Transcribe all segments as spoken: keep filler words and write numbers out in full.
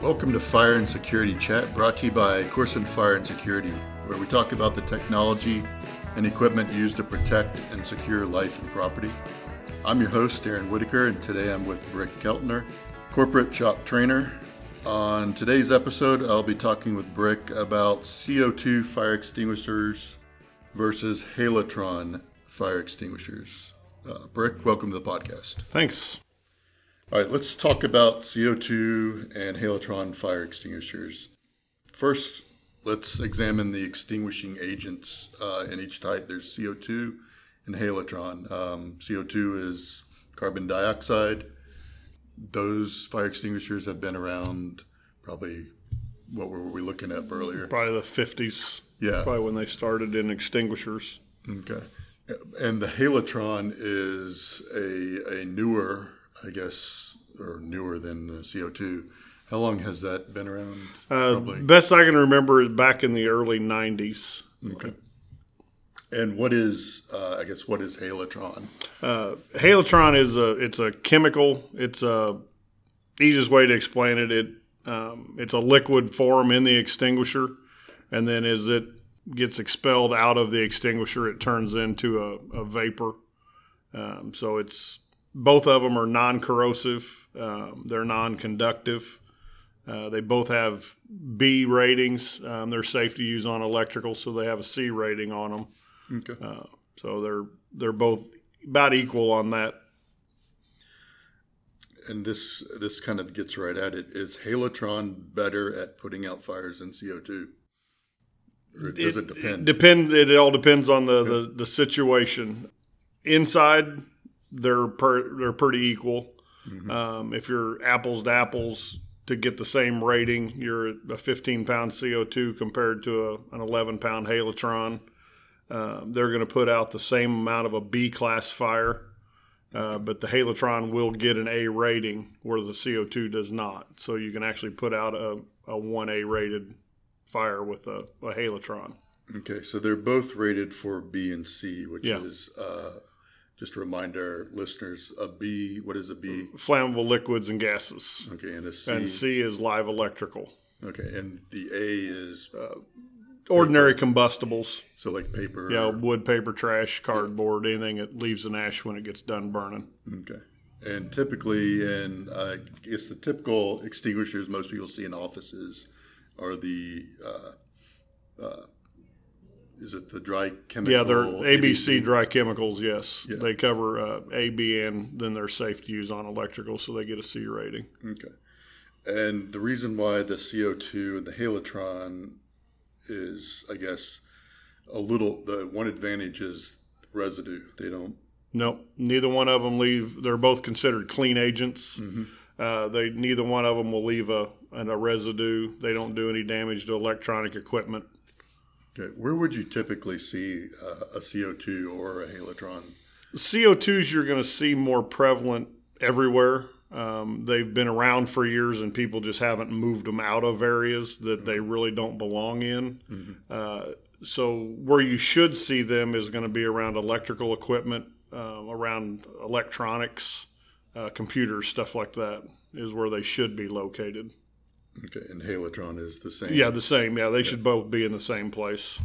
Welcome to Fire and Security Chat, brought to you by Corson Fire and Security, where we talk about the technology and equipment used to protect and secure life and property. I'm your host, Aaron Whitaker, and today I'm with Brick Keltner, corporate shop trainer. On today's episode, I'll be talking with Brick about C O two fire extinguishers versus Halotron fire extinguishers. Uh, Brick, welcome to the podcast. Thanks. All right, let's talk about C O two and Halotron fire extinguishers. First, let's examine the extinguishing agents uh, in each type. There's C O two and Halotron. Um, C O two is carbon dioxide. Those fire extinguishers have been around probably, what were we looking at earlier? Probably the fifties. Yeah. Probably when they started in extinguishers. Okay. And the Halotron is a, a newer, I guess, or newer than the C O two. How long has that been around? Uh, best I can remember is back in the early nineties. Okay. And what is, uh, I guess, what is Halotron? Uh, Halotron is a, it's a chemical. It's a easiest way to explain it. It, um, it's a liquid form in the extinguisher. And then as it gets expelled out of the extinguisher, it turns into a, a vapor. Um, so it's, both of them are non-corrosive. Um, they're non-conductive. Uh, they both have B ratings. Um, they're safe to use on electrical, so they have a C rating on them. Okay. Uh, so they're they're both about equal on that. And this this kind of gets right at it. Is Halotron better at putting out fires than C O two? Or does it, it depend? It depends. It all depends on the, the, the situation. Inside, they're per, they're pretty equal. Mm-hmm. Um, if you're apples to apples to get the same rating, you're at a fifteen pound C O two compared to a, an eleven pound Halotron. Uh, they're going to put out the same amount of a B class fire, uh, but the Halotron will get an A rating where the C O two does not. So you can actually put out a, a one A rated fire with a, a Halotron. Okay, so they're both rated for B and C, which yeah. is, uh, just to remind our listeners, a B, what is a B? Flammable liquids and gases. Okay, and a C? And C is live electrical. Okay, and the A is? Uh, ordinary paper. Combustibles. So like paper? Yeah, wood, paper, trash, cardboard, yeah. Anything that leaves an ash when it gets done burning. Okay. And typically, in, uh, I guess the typical extinguishers most people see in offices are the, uh, uh, is it the dry chemical? Yeah, they're A B C dry chemicals, yes. Yeah. They cover uh, A, B, and then they're safe to use on electrical, so they get a C rating. Okay. And the reason why the C O two and the Halotron is, I guess, a little, the one advantage is residue. They don't. No, neither one of them leave. They're both considered clean agents. Mm-hmm. Uh, they neither one of them will leave a, a residue. They don't do any damage to electronic equipment. Okay. Where would you typically see uh, a C O two or a Halotron? C O twos you're going to see more prevalent everywhere. Um, they've been around for years, and people just haven't moved them out of areas that they really don't belong in. Mm-hmm. Uh, so where you should see them is going to be around electrical equipment, uh, around electronics, uh, computers, stuff like that is where they should be located. Okay, and Halotron is the same? Yeah, the same. Yeah, they yeah. should both be in the same place.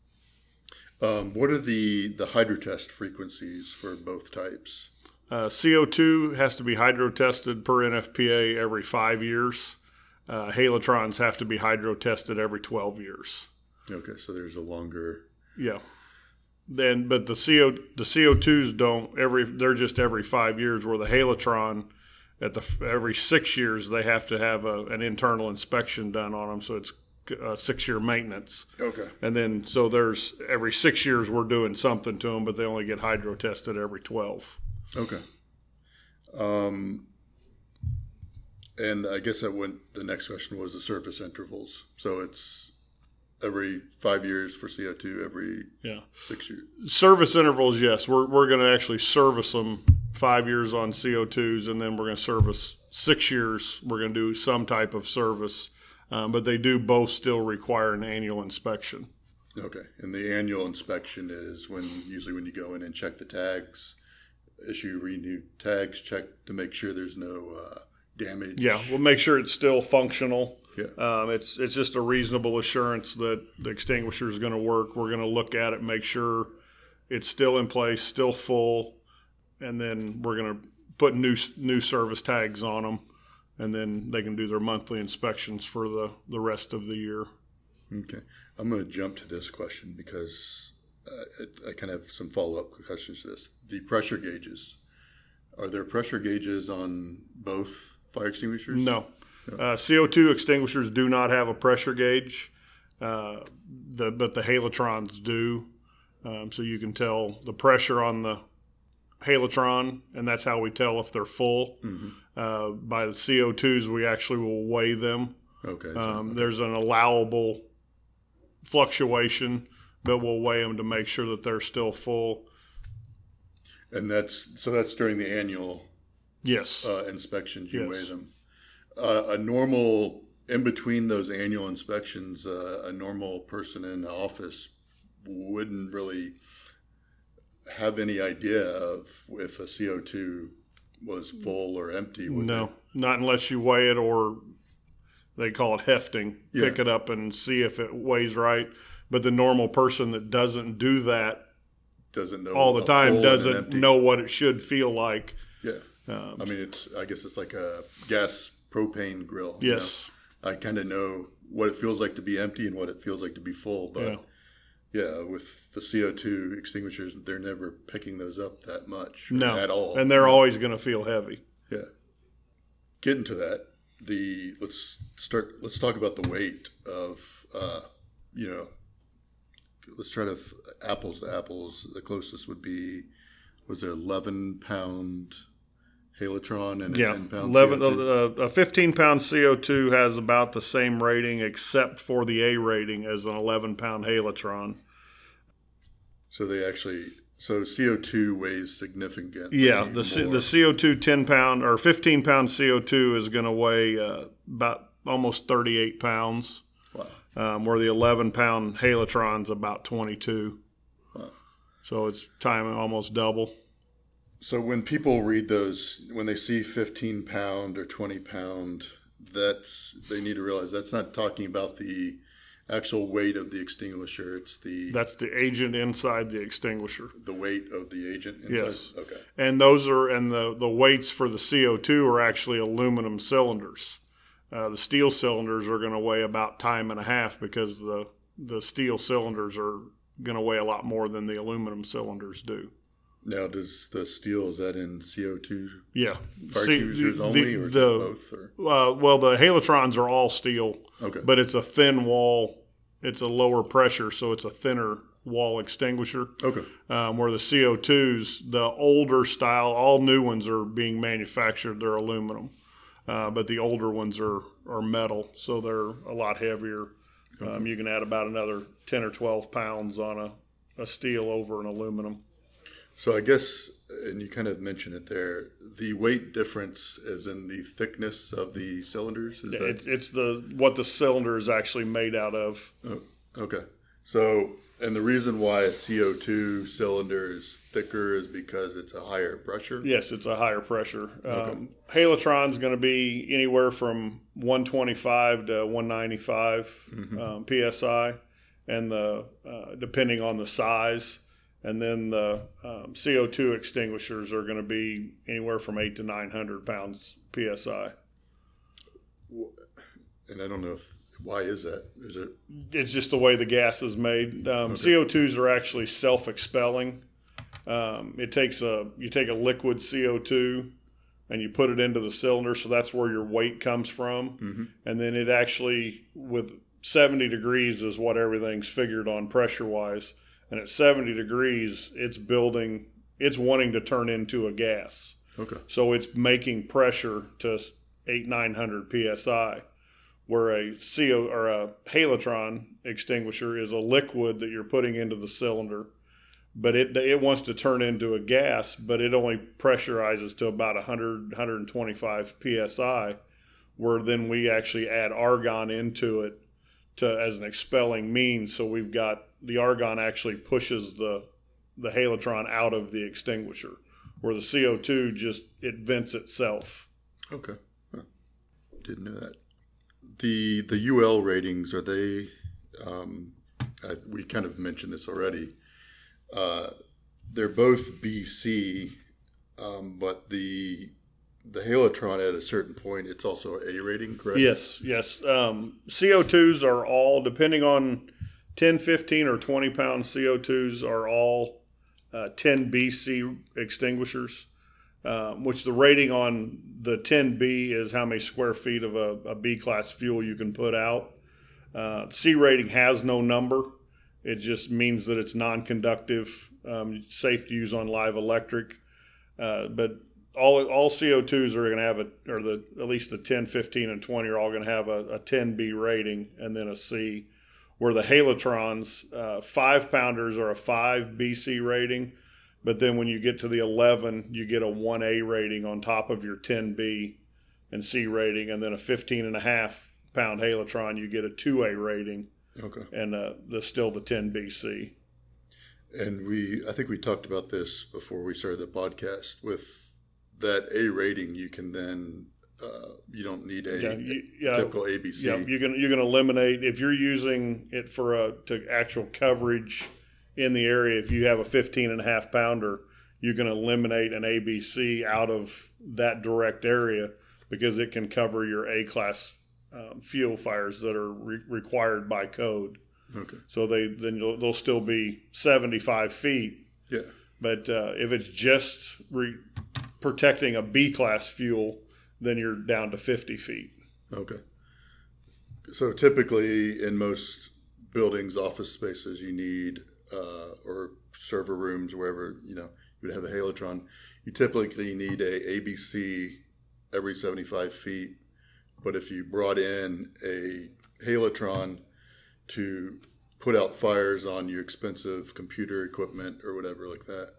Um, what are the, the hydrotest frequencies for both types? Uh, C O two has to be hydro-tested per N F P A every five years. Uh, Halotrons have to be hydro-tested every twelve years. Okay, so there's a longer... Yeah. Then, but the C O the C O twos don't every. They're just every five years. Where the Halotron, at the every six years, they have to have a, an internal inspection done on them. So it's a six-year maintenance. Okay. And then so there's every six years we're doing something to them, but they only get hydro-tested every twelve. Okay. Um, and I guess that went, the next question was the service intervals. So it's every five years for C O two, every yeah. six years. Service intervals, yes. We're we're going to actually service them five years on C O twos, and then we're going to service six years. We're going to do some type of service, um, but they do both still require an annual inspection. Okay. And the annual inspection is when usually when you go in and check the tags, issue renew tags, check to make sure there's no uh, damage. Yeah, we'll make sure it's still functional. Yeah. Um, it's it's just a reasonable assurance that the extinguisher is going to work. We're going to look at it, make sure it's still in place, still full, and then we're going to put new new service tags on them, and then they can do their monthly inspections for the, the rest of the year. Okay. I'm going to jump to this question because uh, it, I kind of have some follow-up questions to this. The pressure gauges. Are there pressure gauges on both fire extinguishers? No. no. Uh, C O two extinguishers do not have a pressure gauge, uh, the, but the Halotrons do. Um, so you can tell the pressure on the Halotron, and that's how we tell if they're full. Mm-hmm. Uh, by the C O twos, we actually will weigh them. Okay. So, um, okay. There's an allowable fluctuation, but we'll weigh them to make sure that they're still full. And that's so that's during the annual yes uh, inspections you yes. weigh them. Uh, a normal in between those annual inspections, uh, a normal person in the office wouldn't really have any idea of if a C O two was full or empty. Would no, they? Not unless you weigh it, or they call it hefting. Yeah. Pick it up and see if it weighs right. But the normal person that doesn't do that doesn't know all the time doesn't an know what it should feel like. Yeah, um, I mean, it's. I guess it's like a gas propane grill. Yes, you know? I kind of know what it feels like to be empty and what it feels like to be full. But yeah, yeah with the C O two extinguishers, they're never picking those up that much. No, at all, and they're you know? always going to feel heavy. Yeah. Getting to that, the let's start. Let's talk about the weight of. Uh, you know. Let's try to f- apples to apples. The closest would be, was it eleven pound Halotron and a yeah, ten pound eleven. C O two? Uh, a fifteen pound C O two has about the same rating, except for the A rating, as an eleven pound Halotron. So they actually, so C O two weighs significantly. Yeah, the C, the C O two ten pound or fifteen pound C O two is going to weigh uh, about almost thirty-eight pounds. Wow. Um, where the eleven pound Halotron's about twenty-two. Wow. So it's time almost double. So when people read those, when they see fifteen pound or twenty pound, that's, they need to realize that's not talking about the actual weight of the extinguisher. It's the... That's the agent inside the extinguisher. The weight of the agent inside? Yes. Okay. And those are, and the, the weights for the C O two are actually aluminum cylinders. Uh, the steel cylinders are going to weigh about time and a half because the the steel cylinders are going to weigh a lot more than the aluminum cylinders do. Now, does the steel, is that in C O two? Yeah. Fire See, extinguishers the, only, or is the, it both? Or? Uh, well, the Halotrons are all steel, Okay. but it's a thin wall. It's a lower pressure, so it's a thinner wall extinguisher. Okay. Um, where the C O twos, the older style, all new ones are being manufactured, they're aluminum. Uh, but the older ones are, are metal, so they're a lot heavier. Okay. Um, you can add about another ten or twelve pounds on a, a steel over an aluminum. So I guess, and you kind of mentioned it there, the weight difference is in the thickness of the cylinders? Is Yeah, that... it's, it's the what the cylinder is actually made out of. Oh, okay. So, and the reason why a C O two cylinder is thicker is because it's a higher pressure? Yes, it's a higher pressure. Okay. Um, Halotron's going to be anywhere from one twenty-five to one ninety-five mm-hmm. um, P S I, and the uh, depending on the size. And then the um, C O two extinguishers are going to be anywhere from eight to nine hundred pounds P S I. And I don't know if, why is that? Is it? It's just the way the gas is made. Um, Okay. C O twos are actually self-expelling. Um, it takes a you take a liquid C O two and you put it into the cylinder, so that's where your weight comes from. Mm-hmm. And then it actually, with seventy degrees is what everything's figured on pressure-wise. And at seventy degrees, it's building, it's wanting to turn into a gas. Okay. So it's making pressure to eight, nine hundred P S I. Where a C O or a Halotron extinguisher is a liquid that you're putting into the cylinder, but it it wants to turn into a gas, but it only pressurizes to about one hundred, one twenty-five P S I, where then we actually add argon into it to as an expelling means. So we've got the argon actually pushes the the Halotron out of the extinguisher, where the C O two just it vents itself. Okay. Huh. didn't know that. The the U L ratings, are they, um, I, we kind of mentioned this already, uh, they're both B C, um, but the the Halotron at a certain point, it's also A rating, correct? Yes, yes. Um, C O twos are all, depending on ten, fifteen, or twenty pound C O twos are all uh, ten B C extinguishers, um, which the rating on the ten B is how many square feet of a, a B-class fuel you can put out. Uh, C rating has no number. It just means that it's non-conductive, um, safe to use on live electric. Uh, but all all C O twos are going to have a, or the at least the ten, fifteen, and twenty are all going to have a, a ten B rating and then a C. Where the Halotrons, uh, five pounders are a five B C rating, but then when you get to the eleven, you get a one A rating on top of your ten B and C rating, and then a fifteen and a half pound Halotron, you get a two A rating. Okay. And uh, the still the ten B C. And we, I think we talked about this before we started the podcast. With that A rating, you can then, uh, you don't need a yeah, you, yeah, typical A B C. Yeah, you can you can eliminate if you're using it for a to actual coverage in the area. If you have a fifteen and a half pounder, you can eliminate an A B C out of that direct area because it can cover your A class um, fuel fires that are re- required by code. Okay. So they then they'll, they'll still be seventy-five feet. Yeah. But uh, if it's just re- protecting a B class fuel, then you're down to fifty feet. Okay. So typically in most buildings, office spaces, you need, uh, or server rooms, wherever, you know, you would have a Halotron, you typically need a A B C every seventy-five feet. But if you brought in a Halotron to put out fires on your expensive computer equipment or whatever like that,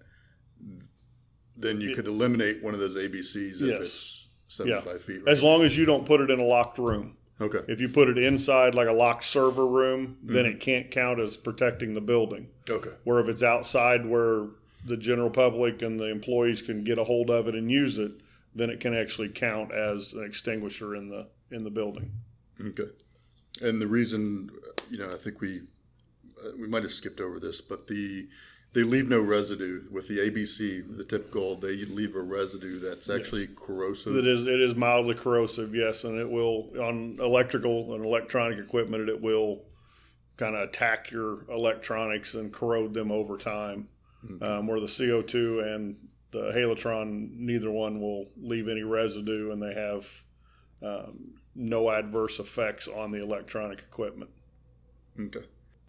then you could eliminate one of those A B Cs if Yes. it's seventy-five Yeah. feet. Right? As long as you don't put it in a locked room. Okay. If you put it inside like a locked server room, then mm-hmm. it can't count as protecting the building. Okay. Where if it's outside where the general public and the employees can get a hold of it and use it, then it can actually count as an extinguisher in the in the building. Okay. And the reason, you know, I think we uh, we might have skipped over this, but the they leave no residue with the A B C. The typical, they leave a residue that's actually yeah. corrosive. It is. It is mildly corrosive, yes, and it will on electrical and electronic equipment. It will kind of attack your electronics and corrode them over time. Okay. Um, where the C O two and the Halotron, neither one will leave any residue, and they have um, no adverse effects on the electronic equipment. Okay.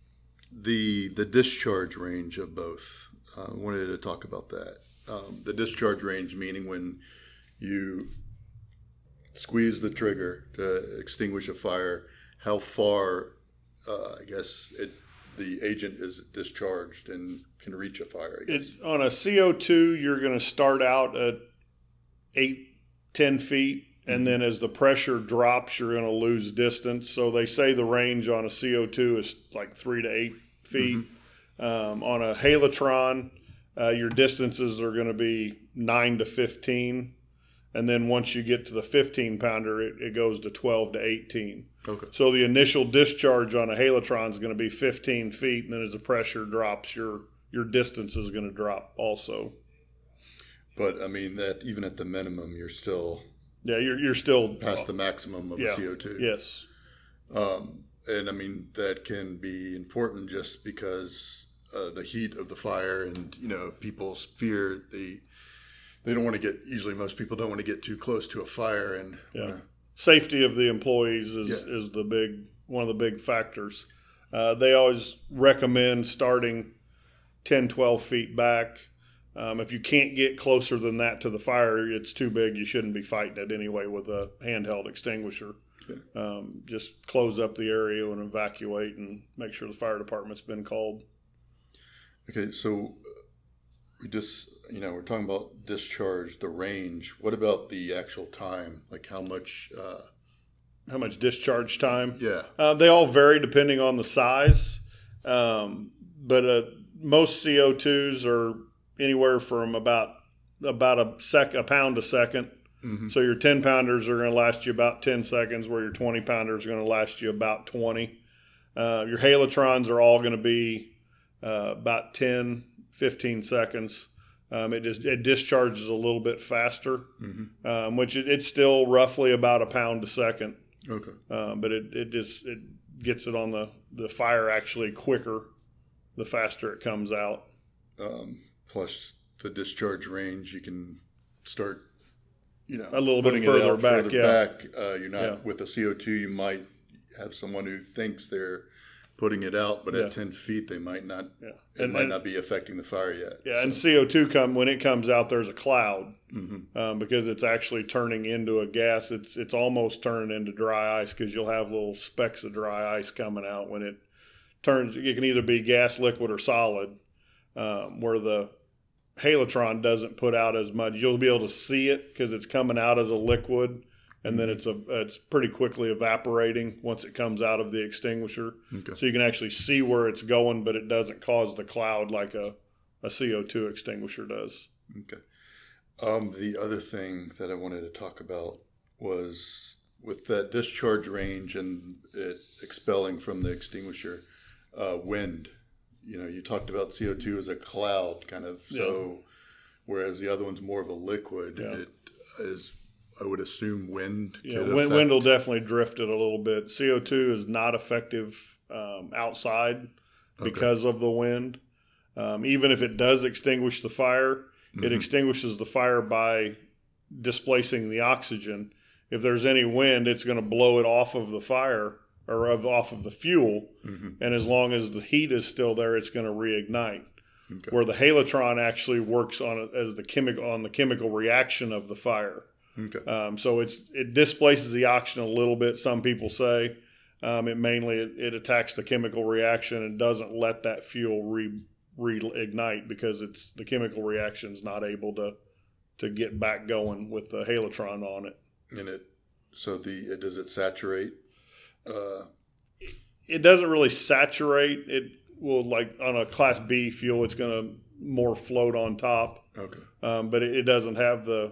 The the discharge range of both. I uh, wanted to talk about that. Um, the discharge range meaning when you squeeze the trigger to extinguish a fire, how far, uh, I guess, it, the agent is discharged and can reach a fire, I guess. It's, on a C O two, you're going to start out at eight, ten feet. And then as the pressure drops, you're going to lose distance. So they say the range on a C O two is like three to eight feet. Mm-hmm. Um, on a Halotron, uh, your distances are going to be nine to fifteen. And then once you get to the fifteen pounder, it, it goes to twelve to eighteen. Okay. So the initial discharge on a Halotron is going to be fifteen feet. And then as the pressure drops, your, your distance is going to drop also. But, I mean, that even at the minimum, you're still... Yeah, you're you're still past the maximum of yeah, the C O two. Yes, um, and I mean that can be important just because uh, the heat of the fire, and you know people's fear. They they don't want to get. Usually, most people don't want to get too close to a fire, and yeah, uh, safety of the employees is yeah. is the big one of the big factors. Uh, they always recommend starting ten, twelve feet back. Um, if you can't get closer than that to the fire, it's too big. You shouldn't be fighting it anyway with a handheld extinguisher. Okay. Um, just close up the area and evacuate and make sure the fire department's been called. Okay, so we just, you know, we're talking about discharge, the range. What about the actual time? Like how much? Uh... How much discharge time? Yeah. Uh, they all vary depending on the size. Um, but uh, most C O twos are anywhere from about about a sec a pound a second. Mm-hmm. So your ten pounders are going to last you about ten seconds, where your twenty pounders are going to last you about twenty. Uh, your Halotrons are all going to be uh, about ten, fifteen seconds. Um, it just it discharges a little bit faster, mm-hmm. um, which it, it's still roughly about a pound a second. Okay. Um, but it, it just it gets it on the, the fire actually quicker the faster it comes out. Um, plus the discharge range, you can start, you know, a little bit putting further it out back. Further yeah. back. Uh, you're not yeah. with the C O two. You might have someone who thinks they're putting it out, but yeah. at ten feet, they might not. Yeah. It and, might and, not be affecting the fire yet. Yeah, so. and C O two come when it comes out. There's a cloud mm-hmm. um, because it's actually turning into a gas. It's it's almost turning into dry ice because you'll have little specks of dry ice coming out when it turns. It can either be gas, liquid, or solid. Um, where the Halotron doesn't put out as much, you'll be able to see it because it's coming out as a liquid. And then it's a it's pretty quickly evaporating once it comes out of the extinguisher. Okay. So you can actually see where it's going, but it doesn't cause the cloud like a, a C O two extinguisher does. Okay. Um, the other thing that I wanted to talk about was with that discharge range and it expelling from the extinguisher, uh, wind. You know, you talked about C O two as a cloud kind of, so yeah. whereas the other one's more of a liquid, yeah. it is... I would assume wind. Yeah, wind, wind will definitely drift it a little bit. C O two is not effective um, outside because okay. of the wind. Um, even if it does extinguish the fire, mm-hmm. it extinguishes the fire by displacing the oxygen. If there's any wind, it's going to blow it off of the fire or of, off of the fuel. Mm-hmm. And as long as the heat is still there, it's going to reignite. Okay. Where the Halotron actually works on it as the chemical on the chemical reaction of the fire. Okay. Um, so it's it displaces the oxygen a little bit. Some people say um, it mainly it, it attacks the chemical reaction and doesn't let that fuel re reignite because it's the chemical reaction is not able to to get back going with the Halotron on it. And it so the it, does it saturate? Uh... It doesn't really saturate. It will like on a Class B fuel, it's going to more float on top. Okay. Um, but it, it doesn't have the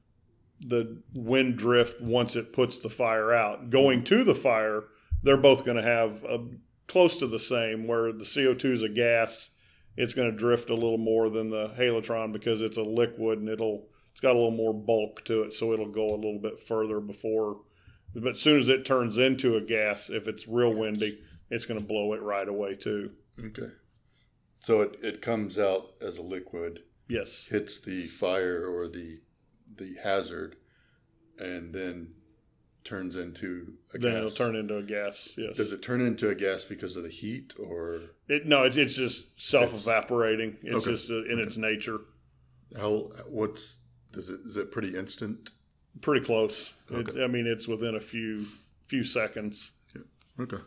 the wind drift once it puts the fire out. Going to the fire, they're both going to have a, close to the same, where the C O two is a gas. It's going to drift a little more than the Halotron because it's a liquid and it'll it's got a little more bulk to it, so it'll go a little bit further before. But as soon as it turns into a gas, if it's real windy, it's going to blow it right away too. Okay. So it, it comes out as a liquid. Yes. Hits the fire or the the hazard, and then turns into a then gas. Then it'll turn into a gas, yes. Does it turn into a gas because of the heat, or? It, no, it, it's just self-evaporating. It's, it's okay. just in okay. its nature. How, what's, does it, is it pretty instant? Pretty close. Okay. It, I mean, it's within a few few seconds. Yeah. Okay.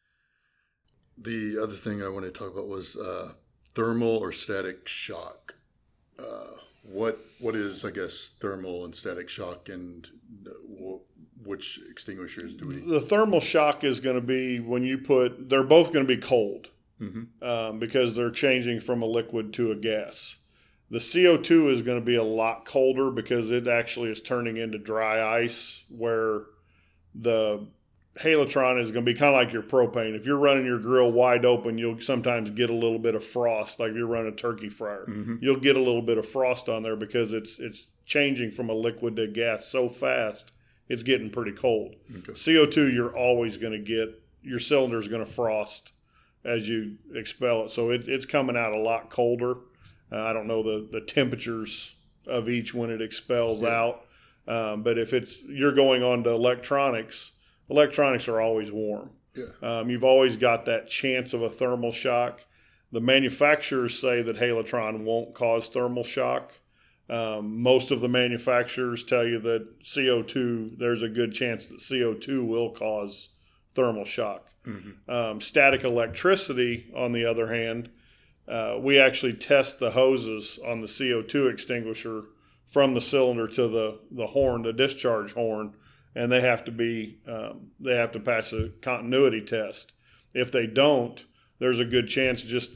The other thing I wanted to talk about was uh, thermal or static shock. Uh, What what is, I guess, thermal and static shock, and w- which extinguishers do we? The thermal shock is going to be when you put. They're both going to be cold mm-hmm. um, because they're changing from a liquid to a gas. The C O two is going to be a lot colder because it actually is turning into dry ice, where the Halotron is going to be kind of like your propane. If you're running your grill wide open, you'll sometimes get a little bit of frost, like if you're running a turkey fryer. Mm-hmm. You'll get a little bit of frost on there because it's it's changing from a liquid to gas so fast, it's getting pretty cold. Okay. C O two, you're always going to get, your cylinder is going to frost as you expel it. So it, it's coming out a lot colder. Uh, I don't know the, the temperatures of each when it expels yeah. out. Um, but if it's you're going on to electronics, electronics are always warm. Yeah. Um, you've always got that chance of a thermal shock. The manufacturers say that Halotron won't cause thermal shock. Um, most of the manufacturers tell you that C O two, there's a good chance that C O two will cause thermal shock. Mm-hmm. Um, static electricity, on the other hand, uh, we actually test the hoses on the C O two extinguisher from the cylinder to the, the horn, the discharge horn, and they have to be um, they have to pass a continuity test. If they don't, there's a good chance just the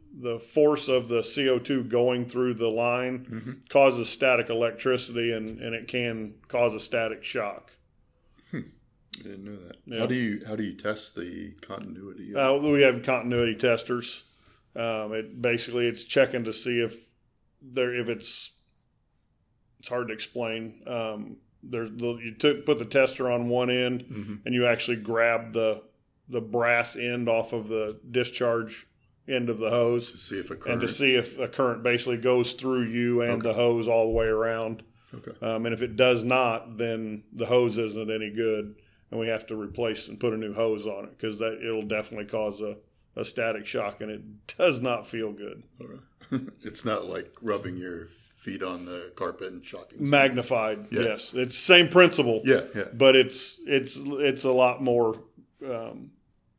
the force of the C O two going through the line mm-hmm. causes static electricity, and, and it can cause a static shock. Hmm. I didn't know that. Yeah. How do you how do you test the continuity? Uh, we have continuity testers. Um, it basically it's checking to see if there if it's it's hard to explain. Um, there's you took put the tester on one end, mm-hmm. and you actually grab the the brass end off of the discharge end of the hose to see if a current and to see if a current basically goes through you and okay. the hose all the way around. Okay. Um, and if it does not, then the hose isn't any good, and we have to replace and put a new hose on it because that it'll definitely cause a, a static shock, and it does not feel good. All right. It's not like rubbing your feet on the carpet and shocking. Magnified, yeah. yes, it's the same principle. Yeah, yeah. But it's it's it's a lot more. Um,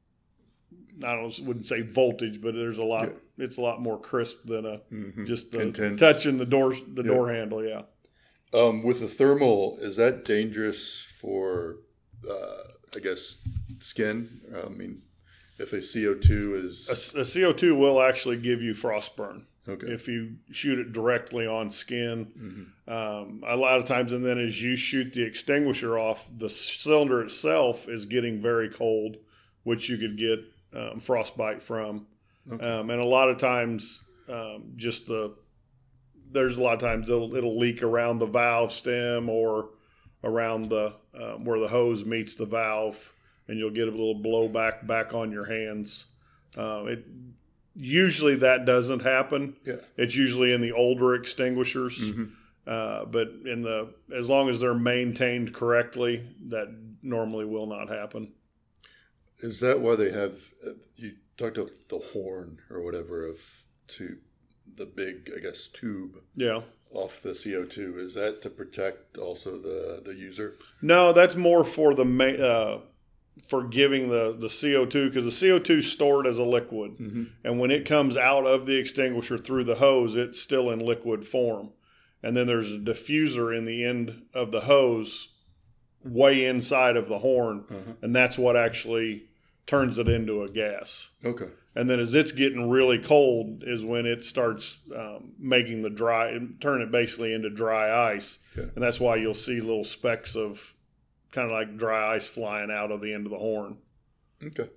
I don't wouldn't say voltage, but there's a lot. Yeah. It's a lot more crisp than a mm-hmm. just the Intense. touching the door the yeah. door handle. Yeah. Um, with the thermal, is that dangerous for, uh, I guess, skin? I mean, if a C O two is a, a C O two will actually give you frostburn. Okay. If you shoot it directly on skin, mm-hmm. um, a lot of times, and then as you shoot the extinguisher off, the cylinder itself is getting very cold, which you could get. Um, frostbite from, okay. um, and a lot of times, um, just the there's a lot of times it'll, it'll leak around the valve stem or around the um, where the hose meets the valve, and you'll get a little blowback back on your hands. Uh, it usually that doesn't happen. Yeah. It's usually in the older extinguishers, mm-hmm. uh, but in the as long as they're maintained correctly, that normally will not happen. Is that why they have, you talked about the horn or whatever of to the big, I guess, tube yeah. off the C O two? Is that to protect also the, the user? No, that's more for the uh, for giving the, the C O two, because the C O two is stored as a liquid. Mm-hmm. And when it comes out of the extinguisher through the hose, it's still in liquid form. And then there's a diffuser in the end of the hose way inside of the horn, uh-huh. and that's what actually turns it into a gas. Okay. And then as it's getting really cold is when it starts um, making the dry, turn it basically into dry ice. Okay. And that's why you'll see little specks of kind of like dry ice flying out of the end of the horn. Okay.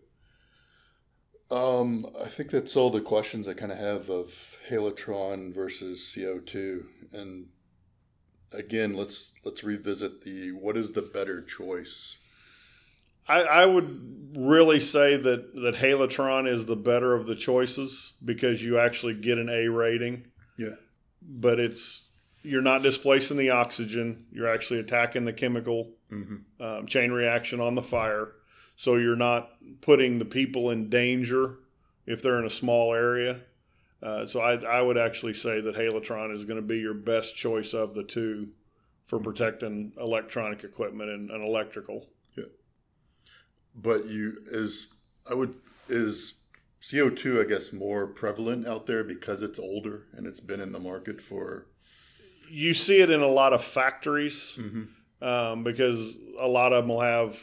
Um, I think that's all the questions I kind of have of Halotron versus C O two. And again, let's let's revisit the what is the better choice? I, I would really say that, that Halotron is the better of the choices because you actually get an A rating. Yeah. But it's you're not displacing the oxygen. You're actually attacking the chemical mm-hmm. um, chain reaction on the fire. So you're not putting the people in danger if they're in a small area. Uh, so I, I would actually say that Halotron is going to be your best choice of the two for protecting electronic equipment and, and electrical. Yeah. But you is I would is C O two I guess more prevalent out there because it's older and it's been in the market for. You see it in a lot of factories mm-hmm. um, because a lot of them will have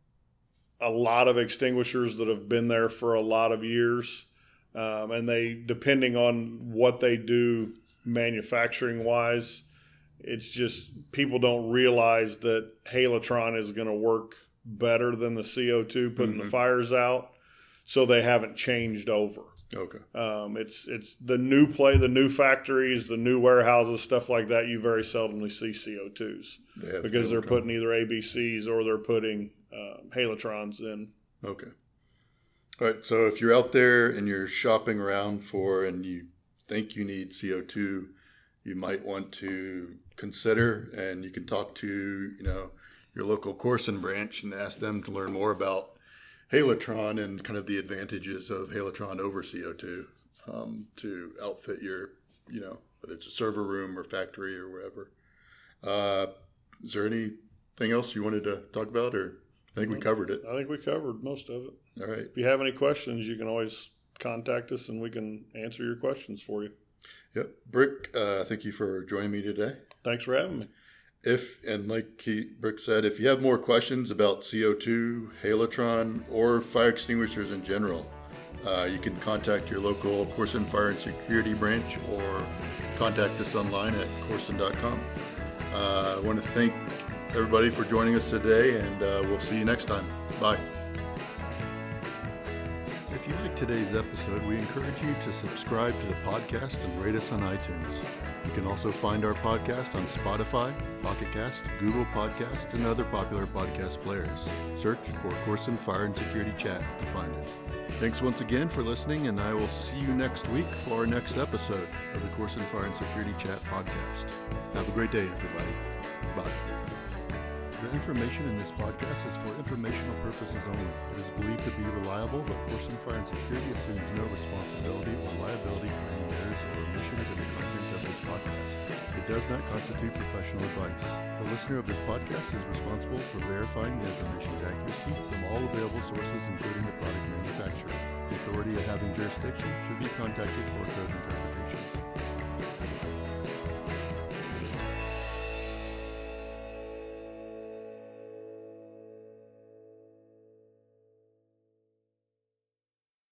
a lot of extinguishers that have been there for a lot of years. Um, and they, depending on what they do manufacturing wise, it's just people don't realize that Halotron is going to work better than the C O two putting mm-hmm. the fires out. So they haven't changed over. Okay. Um, it's it's the new play, the new factories, the new warehouses, stuff like that. You very seldomly see C O twos they because Halotron. They're putting either A B Cs or they're putting uh, Halotrons in. Okay. All right. So if you're out there and you're shopping around for and you think you need C O two, you might want to consider, and you can talk to you know your local Corson branch and ask them to learn more about Halotron and kind of the advantages of Halotron over C O two um, to outfit your, you know, whether it's a server room or factory or wherever. Uh, is there anything else you wanted to talk about, or I think we covered it? I think we covered most of it. All right. If you have any questions, you can always contact us and we can answer your questions for you. Yep. Brick, uh, thank you for joining me today. Thanks for having me. If, and like he, Brick said, if you have more questions about C O two, Halotron, or fire extinguishers in general, Uh, you can contact your local Corson Fire and Security branch or contact us online at corson dot com. Uh, I want to thank everybody for joining us today, and uh, we'll see you next time. Bye. If you liked today's episode, we encourage you to subscribe to the podcast and rate us on iTunes. You can also find our podcast on Spotify, Pocket Cast, Google Podcast, and other popular podcast players. Search for Corson Fire and Security Chat to find it. Thanks once again for listening, and I will see you next week for our next episode of the Corson Fire and Security Chat podcast. Have a great day, everybody. Bye. The information in this podcast is for informational purposes only. It is believed to be reliable, but Corson Fire and Security assumes no responsibility or liability for any errors or omissions in the content of this podcast. It does not constitute professional advice. The listener of this podcast is responsible for verifying the information's accuracy from all available sources, including the product manufacturer. The authority of having jurisdiction should be contacted for code interpretation.